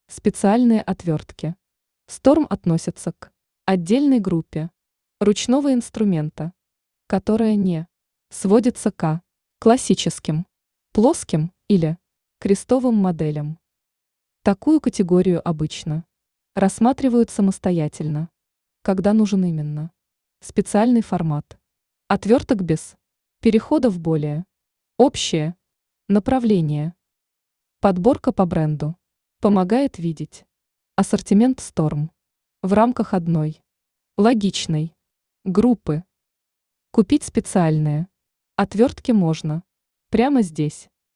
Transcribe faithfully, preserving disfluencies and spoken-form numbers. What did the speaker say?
Специальные отвертки. Storm относится к отдельной группе ручного инструмента, которая не сводится к классическим, плоским или крестовым моделям. Такую категорию обычно рассматривают самостоятельно, когда нужен именно специальный формат. Отверток без перехода в более общее направление. Подборка по бренду помогает видеть ассортимент Storm в рамках одной логичной группы. Купить специальные отвертки можно прямо здесь.